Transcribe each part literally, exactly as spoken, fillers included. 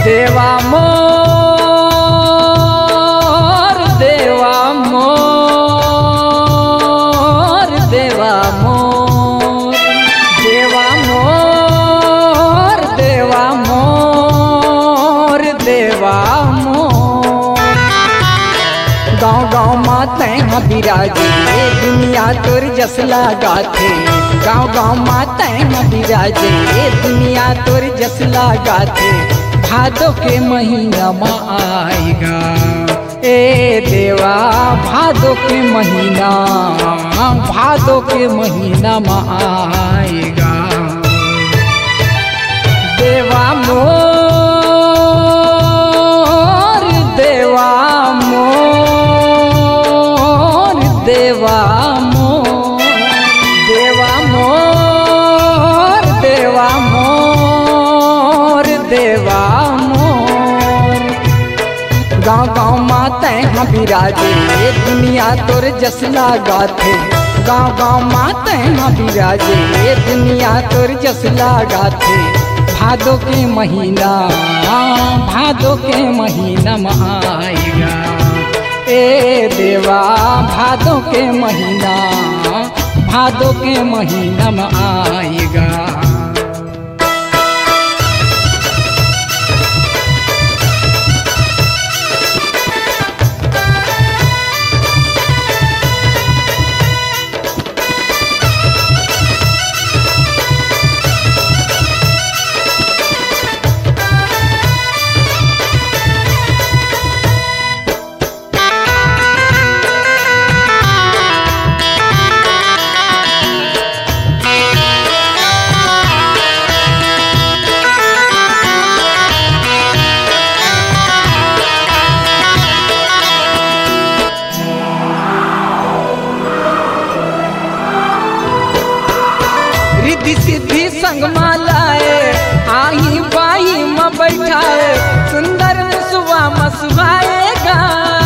देवा मोर देवा मोर देवा मोर देवा मोर देवा मोर देवा मोर गाँव गाँव माते बिराजे दुनिया तोर जस लगाथे गाँव गाँव माते बिराजे दुनिया तोर जस लगाथे भादो के महीना में आएगा ए देवा भादो के महीना भादो के महीना में आएगा देवा मोर देवा मोर देवा मोर देवा मोर देवा मोर देवा मोर गाँव गाँव माते हैं बिराजे दुनिया तोर जस लगाथे गाँव गाँव माते हैं बिराजे दुनिया तोर जस लगाथे भादो के महीना भादो के महीना में आएगा ए देवा भादो के महीना भादो के महीना में आएगा रिद्धि सिद्धि संग मालाए आई बाई में बैठाए सुंदर मुसवा मसवाएगा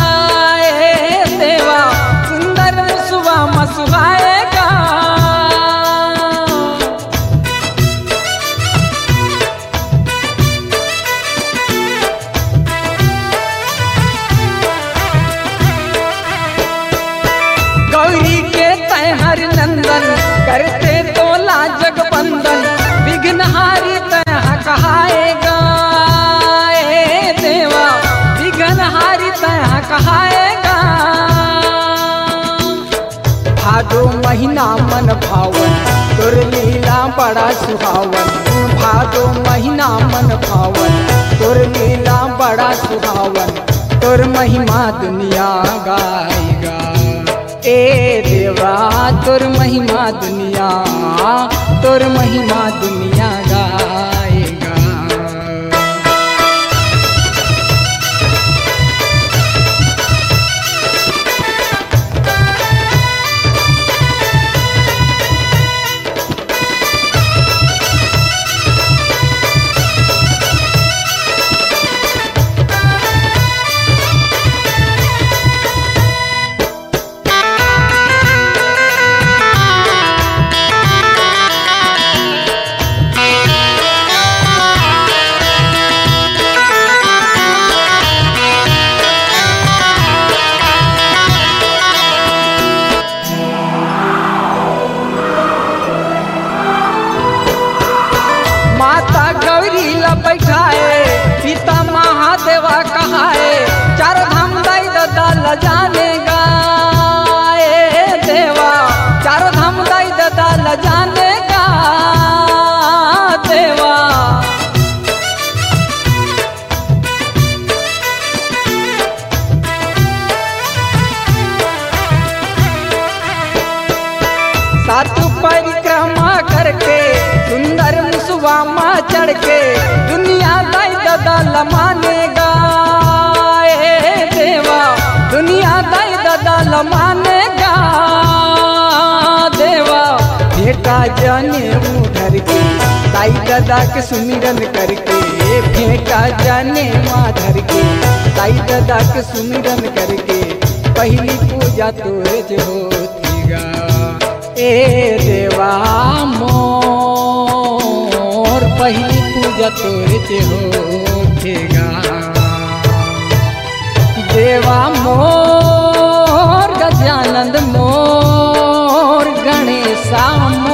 देवा सुंदर मुसवा मसवाएगा गौरी के तैहर नंदन करते तोला जगबंदन विघ्नहारी तह कहाएगा ए देवा विघ्नहारी तह कहाएगा भादो महीना मन भावन तोर लीला बड़ा सुहावन भादो महीना मन भावन तोर लीला बड़ा सुहावन तोर महिमा दुनिया गाएगा ए देवा तोर महिमा दुनिया तोर महिमा दुनिया गाएगा माता गौरी ला बैठाए पिता महादेवा कहाए चार धाम दाई दादा ल जानेगा ए देवा चार धाम दाई दादा ल जानेगा देवा सात परिक्रमा करके सुंदर मुसवा माँ चढ़ के दुनिया दाई दादा ल मानेगा ए देवा दुनिया दाई दादा ल मानेगा देवा बेटा जाने उधर के दाई दादा के सुमिरन करके बेटा जाने माधर के दाई दादा के सुमिरन करके पहली पूजा तोरे जो होतीगा ए देवा मोर पहली पूजा तोरे से होखेगा। देवा मोर गजानंद मोर गणेशा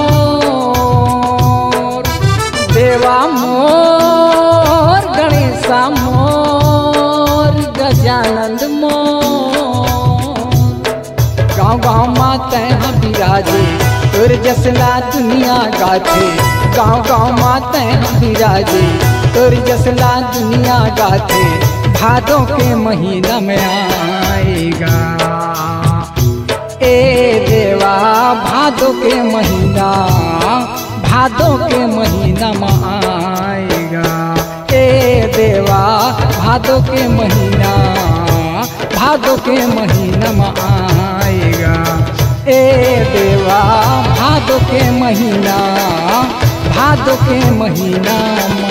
मोर, देवा मोर गणेशा मोर गजानंद मोर। गाँव गाँव माते हम विराजे तोर जसला दुनिया गाथे, गाँव गाँव माते हम विराजे तोर जसला दुनिया गाथे। भादों के महीना में आएगा ए देवा, भादों के महीना, भादों के महीना में आएगा ए देवा, भादों के महीना, भादों के महीना में आएगा ए देवा, भादों के महीना, भादों के महीना में